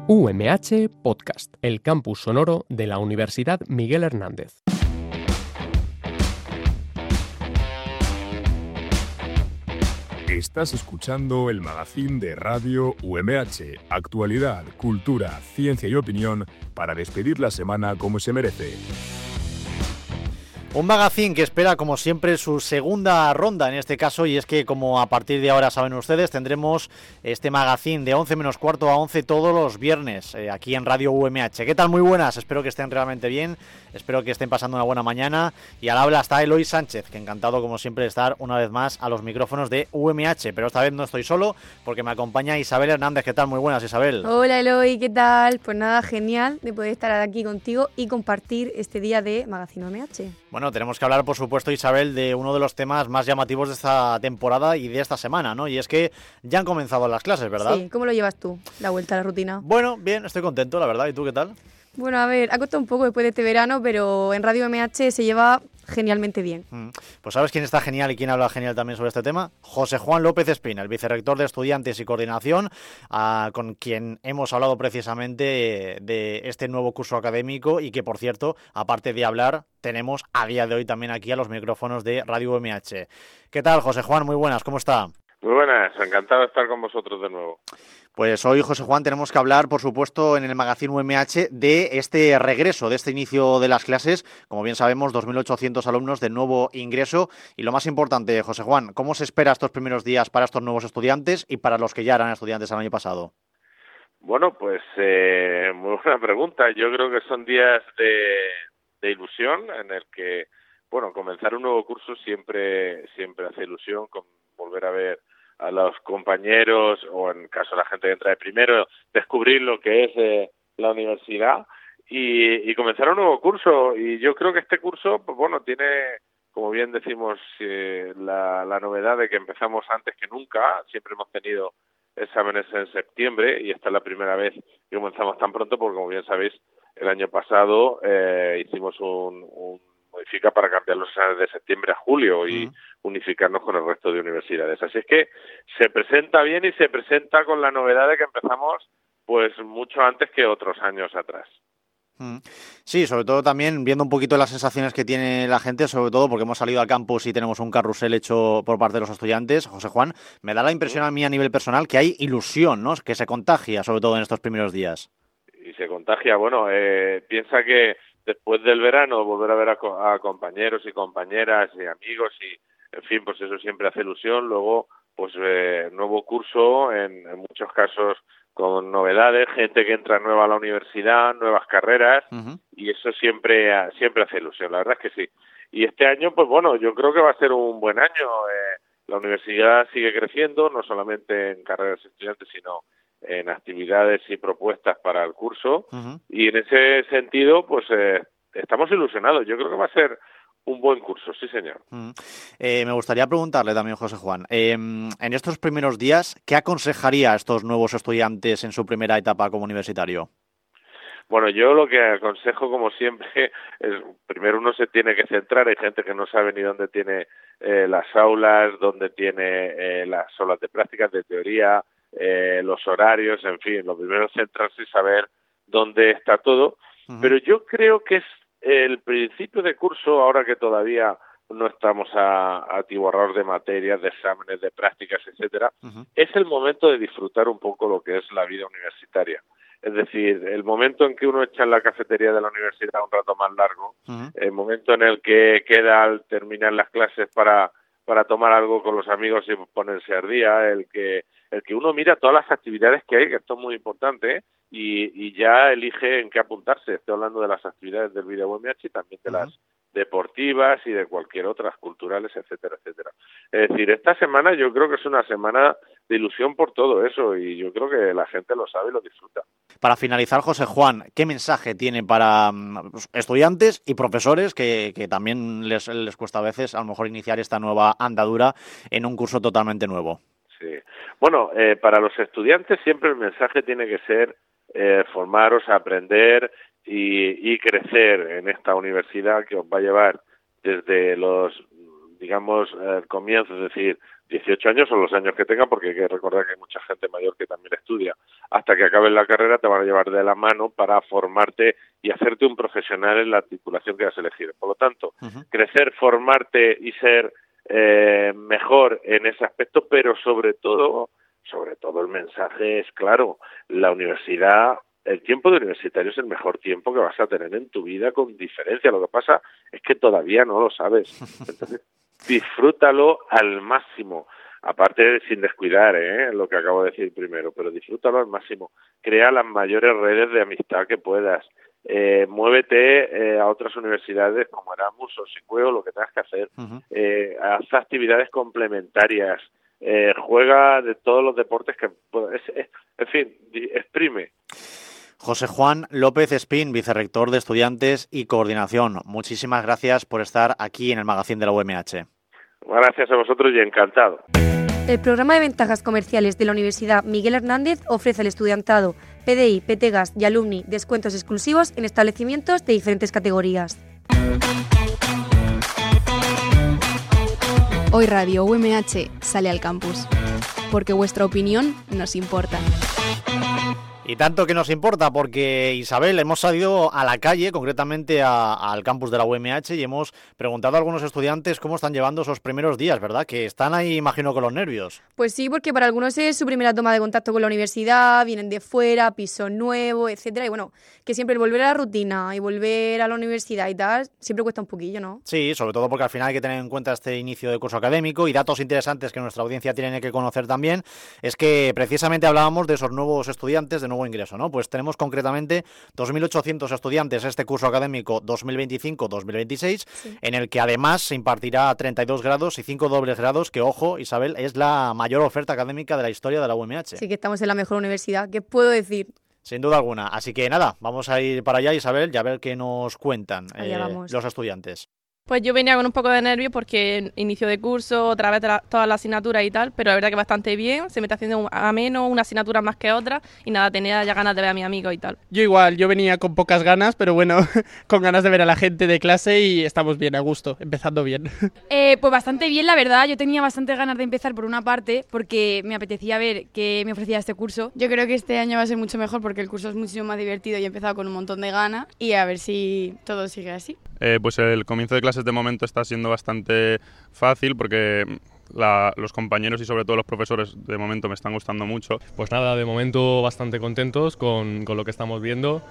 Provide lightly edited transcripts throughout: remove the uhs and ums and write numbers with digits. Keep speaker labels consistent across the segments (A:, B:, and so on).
A: UMH Podcast, el campus sonoro de la Universidad Miguel Hernández.
B: Estás escuchando el magazín de Radio UMH, actualidad, cultura, ciencia y opinión para despedir la semana como se merece.
C: Un magazín que espera, como siempre, su segunda ronda en este caso, y es que, como a partir de ahora saben ustedes, tendremos este magazín de 11 menos cuarto a 11 todos los viernes, aquí en Radio UMH. ¿Qué tal? Muy buenas, espero que estén realmente bien, espero que estén pasando una buena mañana, y al habla está Eloy Sánchez, que encantado como siempre de estar una vez más a los micrófonos de UMH, pero esta vez no estoy solo, porque me acompaña Isabel Hernández. ¿Qué tal? Muy buenas, Isabel.
D: Hola Eloy, ¿qué tal? Pues nada, genial de poder estar aquí contigo y compartir este día de Magazine UMH.
C: Bueno, tenemos que hablar, por supuesto, Isabel, de uno de los temas más llamativos de esta temporada y de esta semana, ¿no? Y es que ya han comenzado las clases, ¿verdad?
D: Sí, ¿cómo lo llevas tú, la vuelta a la rutina?
C: Bueno, bien, estoy contento, la verdad. ¿Y tú qué tal?
D: Bueno, a ver, ha costado un poco después de este verano, pero en Radio UMH se lleva genialmente bien.
C: Pues ¿sabes quién está genial y quién habla genial también sobre este tema? José Juan López Espina, el vicerrector de Estudiantes y Coordinación, con quien hemos hablado precisamente de este nuevo curso académico y que, por cierto, aparte de hablar, tenemos a día de hoy también aquí a los micrófonos de Radio UMH. ¿Qué tal, José Juan? Muy buenas, ¿cómo está?
E: Muy buenas, encantado de estar con vosotros de nuevo.
C: Pues hoy, José Juan, tenemos que hablar, por supuesto, en el magazine UMH de este regreso, de este inicio de las clases. Como bien sabemos, 2.800 alumnos de nuevo ingreso. Y lo más importante, José Juan, ¿cómo se espera estos primeros días para estos nuevos estudiantes y para los que ya eran estudiantes el año pasado?
E: Bueno, pues muy buena pregunta. Yo creo que son días de ilusión en el que, bueno, comenzar un nuevo curso siempre hace ilusión, con volver a ver a los compañeros, o en caso de la gente que entra de primero, descubrir lo que es la universidad y comenzar un nuevo curso. Y yo creo que este curso, pues bueno, tiene, como bien decimos, la novedad de que empezamos antes que nunca. Siempre hemos tenido exámenes en septiembre y esta es la primera vez que comenzamos tan pronto, porque como bien sabéis, el año pasado hicimos un modifica para cambiar los exámenes de septiembre a julio y unificarnos con el resto de universidades. Así es que se presenta bien y se presenta con la novedad de que empezamos pues mucho antes que otros años atrás.
C: Sí, sobre todo también viendo un poquito las sensaciones que tiene la gente, sobre todo porque hemos salido al campus y tenemos un carrusel hecho por parte de los estudiantes. José Juan, me da la impresión a mí a nivel personal que hay ilusión, ¿no? Que se contagia, sobre todo en estos primeros días.
E: Y se contagia, bueno, piensa que después del verano volver a ver a compañeros y compañeras y amigos y, en fin, pues eso siempre hace ilusión. Luego, pues nuevo curso, en muchos casos con novedades, gente que entra nueva a la universidad, nuevas carreras, y eso siempre hace ilusión, la verdad es que sí. Y este año, pues bueno, yo creo que va a ser un buen año. La universidad sigue creciendo, no solamente en carreras de estudiantes, sino en actividades y propuestas para el curso, y en ese sentido, pues estamos ilusionados. Yo creo que va a ser un buen curso, sí señor.
C: Me gustaría preguntarle también, José Juan, en estos primeros días, ¿qué aconsejaría a estos nuevos estudiantes en su primera etapa como universitario?
E: Bueno, yo lo que aconsejo, como siempre, es primero uno se tiene que centrar. Hay gente que no sabe ni dónde tiene las aulas, dónde tiene las aulas de prácticas, de teoría, los horarios, en fin, lo primero es centrarse y saber dónde está todo. Pero yo creo que es el principio de curso, ahora que todavía no estamos atiborrados de materias, de exámenes, de prácticas, etcétera, es el momento de disfrutar un poco lo que es la vida universitaria. Es decir, el momento en que uno echa en la cafetería de la universidad un rato más largo, el momento en el que queda al terminar las clases para tomar algo con los amigos y ponerse al día, el que uno mira todas las actividades que hay, que esto es muy importante, y ya elige en qué apuntarse. Estoy hablando de las actividades del Video UMH y también de las deportivas y de cualquier otras, culturales, etcétera, etcétera. Es decir, esta semana yo creo que es una semana de ilusión por todo eso, y yo creo que la gente lo sabe y lo disfruta.
C: Para finalizar, José Juan, ¿qué mensaje tiene para estudiantes y profesores que también les cuesta a veces a lo mejor iniciar esta nueva andadura en un curso totalmente nuevo?
E: Sí. Bueno, para los estudiantes siempre el mensaje tiene que ser formaros, aprender y crecer en esta universidad que os va a llevar desde los, digamos, comienzos, es decir, 18 años o los años que tengan, porque hay que recordar que hay mucha gente mayor que también estudia, hasta que acabes la carrera te van a llevar de la mano para formarte y hacerte un profesional en la titulación que has elegido. Por lo tanto, crecer, formarte y ser mejor en ese aspecto, pero sobre todo el mensaje es claro, la universidad, el tiempo de universitario es el mejor tiempo que vas a tener en tu vida con diferencia. Lo que pasa es que todavía no lo sabes. Entonces, disfrútalo al máximo. Aparte, sin descuidar lo que acabo de decir primero, pero disfrútalo al máximo. Crea las mayores redes de amistad que puedas. Muévete a otras universidades como Erasmus o Sicueo, lo que tengas que hacer. Haz actividades complementarias. Juega de todos los deportes que puedas. En fin, exprime.
C: José Juan López Espín, vicerrector de Estudiantes y Coordinación. Muchísimas gracias por estar aquí en el Magazín de la UMH.
E: Gracias a vosotros y encantado.
D: El programa de ventajas comerciales de la Universidad Miguel Hernández ofrece al estudiantado, PDI, PTGAS y alumni descuentos exclusivos en establecimientos de diferentes categorías.
F: Hoy Radio UMH sale al campus, porque vuestra opinión nos importa.
C: Y tanto que nos importa, porque Isabel, hemos salido a la calle, concretamente al campus de la UMH, y hemos preguntado a algunos estudiantes cómo están llevando esos primeros días, ¿verdad? Que están ahí, imagino, con los nervios.
D: Pues sí, porque para algunos es su primera toma de contacto con la universidad, vienen de fuera, piso nuevo, etcétera, y bueno, que siempre el volver a la rutina y volver a la universidad y tal, siempre cuesta un poquillo, ¿no?
C: Sí, sobre todo porque al final hay que tener en cuenta este inicio de curso académico, y datos interesantes que nuestra audiencia tiene que conocer también, es que precisamente hablábamos de esos nuevos estudiantes de nuevo ingreso, ¿no? Pues tenemos concretamente 2.800 estudiantes este curso académico 2025-2026, sí, en el que además se impartirá 32 grados y 5 dobles grados, que, ojo, Isabel, es la mayor oferta académica de la historia de la UMH.
D: Sí, que estamos en la mejor universidad, ¿qué puedo decir?
C: Sin duda alguna. Así que nada, vamos a ir para allá, Isabel, y a ver qué nos cuentan los estudiantes.
G: Pues yo venía con un poco de nervios porque inicio de curso, otra vez todas las asignaturas y tal, pero la verdad que bastante bien, se me está haciendo ameno, una asignatura más que otra, y nada, tenía ya ganas de ver a mis amigos y tal.
H: Yo igual, yo venía con pocas ganas, pero bueno, con ganas de ver a la gente de clase y estamos bien, a gusto, empezando bien.
I: Pues bastante bien, la verdad, yo tenía bastantes ganas de empezar por una parte, porque me apetecía ver qué me ofrecía este curso. Yo creo que este año va a ser mucho mejor porque el curso es muchísimo más divertido y he empezado con un montón de ganas, y a ver si todo sigue así.
J: Pues el comienzo de clases de momento está siendo bastante fácil porque los compañeros y sobre todo los profesores de momento me están gustando mucho.
K: Pues nada, de momento bastante contentos con lo que estamos viendo.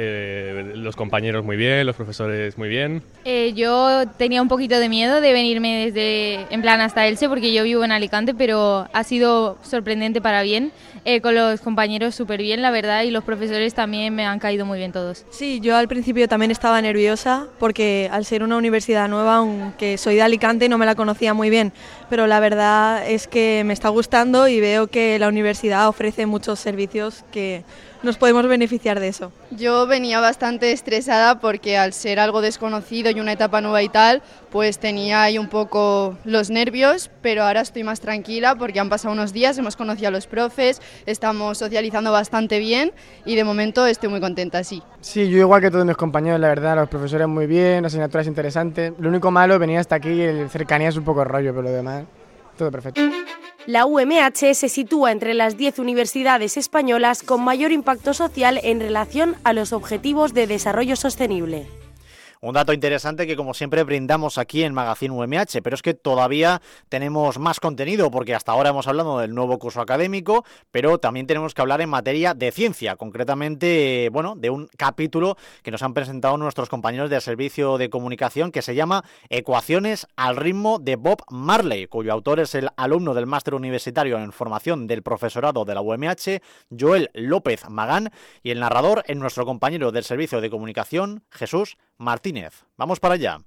K: Los compañeros muy bien, los profesores muy bien.
L: Yo tenía un poquito de miedo de venirme en plan hasta Elche porque yo vivo en Alicante, pero ha sido sorprendente para bien, con los compañeros súper bien, la verdad, y los profesores también me han caído muy bien todos.
M: Sí, yo al principio también estaba nerviosa porque al ser una universidad nueva, aunque soy de Alicante, no me la conocía muy bien, pero la verdad es que me está gustando y veo que la universidad ofrece muchos servicios que nos podemos beneficiar de eso.
N: Yo venía bastante estresada porque al ser algo desconocido y una etapa nueva y tal, pues tenía ahí un poco los nervios, pero ahora estoy más tranquila porque han pasado unos días, hemos conocido a los profes, estamos socializando bastante bien y de momento estoy muy contenta, sí.
O: Sí, yo igual que todos mis compañeros, la verdad, los profesores muy bien, las asignaturas interesantes. Lo único malo, venir hasta aquí y el cercanía es un poco rollo, pero lo demás, todo perfecto.
P: La UMH se sitúa entre las 10 universidades españolas con mayor impacto social en relación a los objetivos de desarrollo sostenible.
C: Un dato interesante que, como siempre, brindamos aquí en Magazine UMH, pero es que todavía tenemos más contenido, porque hasta ahora hemos hablado del nuevo curso académico, pero también tenemos que hablar en materia de ciencia, concretamente, bueno, de un capítulo que nos han presentado nuestros compañeros del Servicio de Comunicación, que se llama Ecuaciones al ritmo de Bob Marley, cuyo autor es el alumno del máster universitario en formación del profesorado de la UMH, Joel López Magán, y el narrador es nuestro compañero del Servicio de Comunicación, Jesús Martínez. Vamos para allá.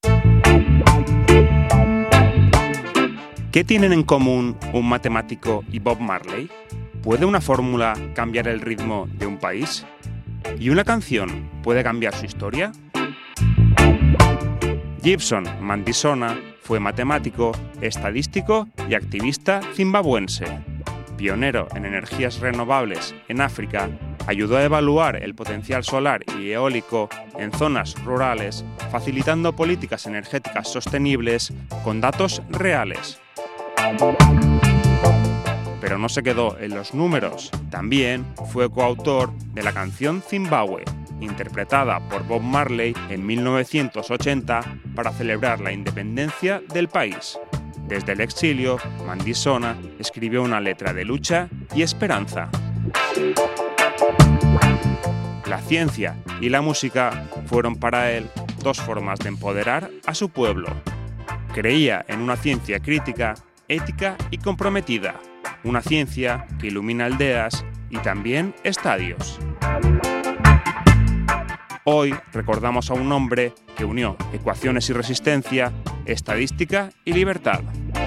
Q: ¿Qué tienen en común un matemático y Bob Marley? ¿Puede una fórmula cambiar el ritmo de un país? ¿Y una canción puede cambiar su historia? Gibson Mandisona fue matemático, estadístico y activista zimbabuense. Pionero en energías renovables en África, ayudó a evaluar el potencial solar y eólico en zonas rurales, facilitando políticas energéticas sostenibles con datos reales. pero no se quedó en los números. También fue coautor de la canción Zimbabue, interpretada por Bob Marley en 1980 para celebrar la independencia del país. Desde el exilio, Mandisona escribió una letra de lucha y esperanza. La ciencia y la música fueron para él dos formas de empoderar a su pueblo. Creía en una ciencia crítica, ética y comprometida, una ciencia que ilumina aldeas y también estadios. Hoy recordamos a un hombre que unió ecuaciones y resistencia, estadística y libertad.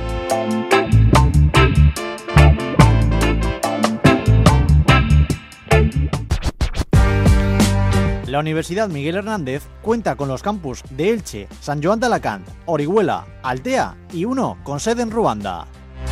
C: La Universidad Miguel Hernández cuenta con los campus de Elche, San Joan de Alacant, Orihuela, Altea y uno con sede en Ruanda.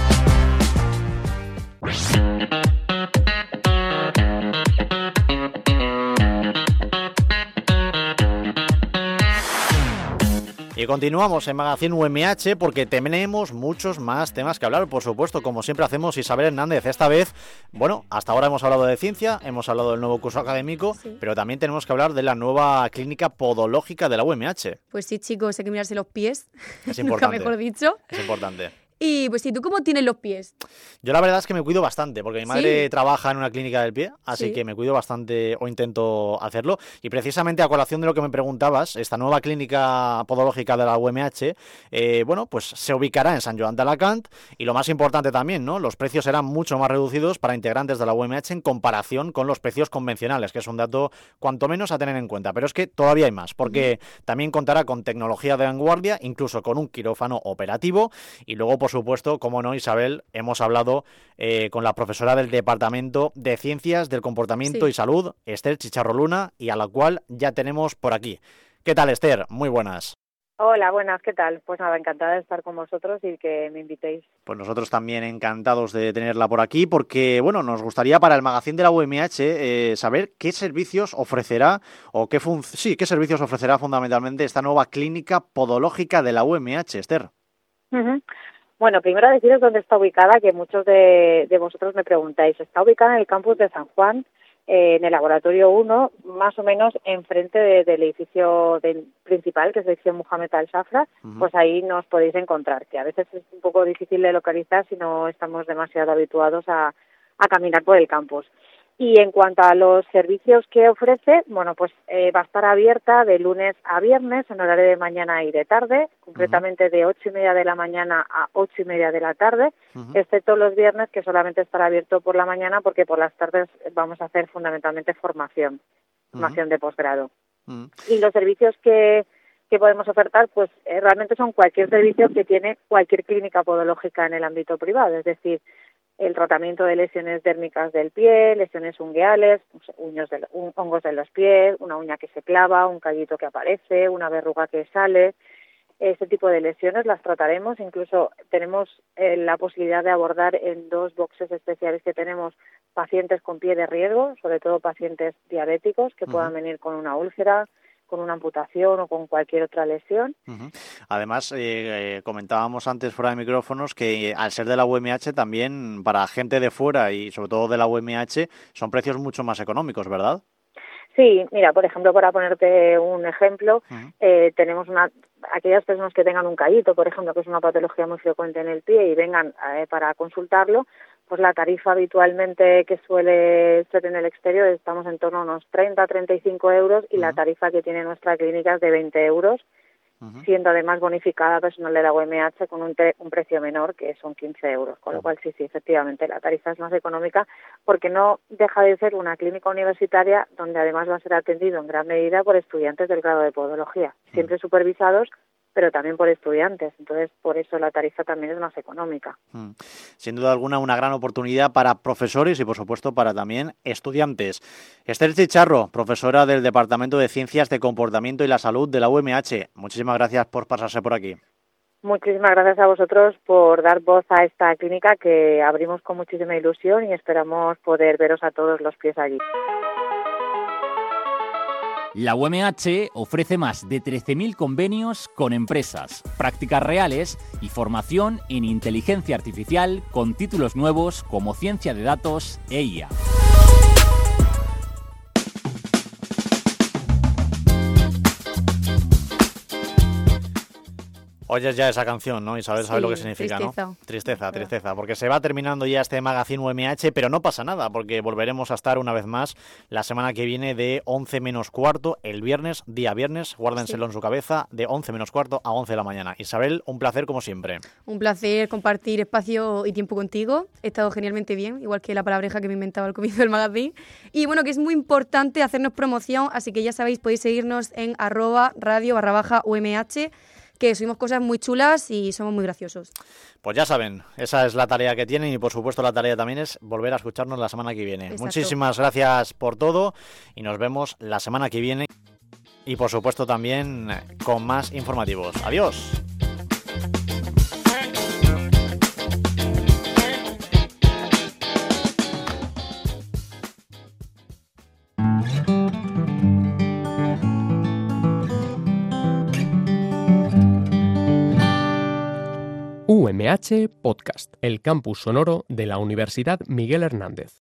C: Y continuamos en Magazine UMH porque tenemos muchos más temas que hablar, por supuesto, como siempre hacemos. Isabel Hernández, esta vez, bueno, hasta ahora hemos hablado de ciencia, hemos hablado del nuevo curso académico, sí, pero también tenemos que hablar de la nueva clínica podológica de la UMH.
D: Pues sí, chicos, hay que mirarse los pies,
C: es importante,
D: nunca mejor dicho.
C: Es importante.
D: Y pues sí, ¿tú cómo tienes los pies?
C: Yo la verdad es que me cuido bastante, porque mi madre trabaja en una clínica del pie, así
D: sí,
C: que me cuido bastante o intento hacerlo. Y precisamente a colación de lo que me preguntabas, esta nueva clínica podológica de la UMH, bueno, pues se ubicará en San Joan de Alacant y lo más importante también, ¿no? Los precios serán mucho más reducidos para integrantes de la UMH en comparación con los precios convencionales, que es un dato cuanto menos a tener en cuenta. Pero es que todavía hay más, porque también contará con tecnología de vanguardia, incluso con un quirófano operativo y luego, por supuesto, como no, Isabel, hemos hablado con la profesora del Departamento de Ciencias del Comportamiento y Salud, Esther Chicharro Luna, y a la cual ya tenemos por aquí. ¿Qué tal, Esther? Muy buenas.
R: Hola, buenas, ¿qué tal? Pues nada, encantada de estar con vosotros y que me invitéis.
C: Pues nosotros también encantados de tenerla por aquí porque, bueno, nos gustaría para el magazín de la UMH saber qué servicios ofrecerá o qué servicios ofrecerá fundamentalmente esta nueva clínica podológica de la UMH, Esther.
R: Bueno, primero deciros dónde está ubicada, que muchos de vosotros me preguntáis. Está ubicada en el campus de San Juan, en el laboratorio 1, más o menos enfrente del edificio principal, que es el edificio Mohamed Al-Safra, pues ahí nos podéis encontrar, que a veces es un poco difícil de localizar si no estamos demasiado habituados a caminar por el campus. Y en cuanto a los servicios que ofrece, bueno, pues va a estar abierta de lunes a viernes en horario de mañana y de tarde, concretamente de 8:30 de la mañana a 8:30 de la tarde, excepto los viernes que solamente estará abierto por la mañana porque por las tardes vamos a hacer fundamentalmente formación de posgrado. Y los servicios que podemos ofertar, pues realmente son cualquier servicio que tiene cualquier clínica podológica en el ámbito privado, es decir, el tratamiento de lesiones dérmicas del pie, lesiones ungueales, hongos de los pies, una uña que se clava, un callito que aparece, una verruga que sale. Ese tipo de lesiones las trataremos. Incluso tenemos la posibilidad de abordar en 2 boxes especiales que tenemos pacientes con pie de riesgo, sobre todo pacientes diabéticos que puedan venir con una úlcera, con una amputación o con cualquier otra lesión.
C: Además, comentábamos antes fuera de micrófonos que al ser de la UMH también para gente de fuera y sobre todo de la UMH son precios mucho más económicos, ¿verdad?
R: Sí, mira, por ejemplo, para ponerte un ejemplo, tenemos aquellas personas que tengan un callito, por ejemplo, que es una patología muy frecuente en el pie y vengan para consultarlo, pues la tarifa habitualmente que suele ser en el exterior estamos en torno a unos 30-35 euros y la tarifa que tiene nuestra clínica es de 20 euros, siendo además bonificada personal de la UMH con un precio menor que son 15 euros, con lo cual sí, efectivamente la tarifa es más económica porque no deja de ser una clínica universitaria donde además va a ser atendido en gran medida por estudiantes del grado de podología, siempre supervisados, pero también por estudiantes, entonces por eso la tarifa también es más económica.
C: Sin duda alguna una gran oportunidad para profesores y por supuesto para también estudiantes. Esther Chicharro, profesora del Departamento de Ciencias de Comportamiento y la Salud de la UMH, muchísimas gracias por pasarse por aquí.
R: Muchísimas gracias a vosotros por dar voz a esta clínica que abrimos con muchísima ilusión y esperamos poder veros a todos los pies allí.
S: La UMH ofrece más de 13.000 convenios con empresas, prácticas reales y formación en inteligencia artificial con títulos nuevos como ciencia de datos e IA.
C: Oyes ya esa canción, ¿no, Isabel? ¿Sabes lo que significa,
D: tristeza.
C: ¿no? Tristeza, porque se va terminando ya este Magazine UMH, pero no pasa nada, porque volveremos a estar una vez más la semana que viene de 11 menos cuarto, el viernes, día viernes, guárdenselo en su cabeza, de 11 menos cuarto a 11 de la mañana. Isabel, un placer como siempre.
D: Un placer compartir espacio y tiempo contigo. He estado genialmente bien, igual que la palabreja que me inventaba al comienzo del magazine. Y bueno, que es muy importante hacernos promoción, así que ya sabéis, podéis seguirnos en @radio_UMH, que subimos cosas muy chulas y somos muy graciosos.
C: Pues ya saben, esa es la tarea que tienen y por supuesto la tarea también es volver a escucharnos la semana que viene.
D: Exacto.
C: Muchísimas gracias por todo y nos vemos la semana que viene y por supuesto también con más informativos. Adiós.
A: UMH Podcast, el campus sonoro de la Universidad Miguel Hernández.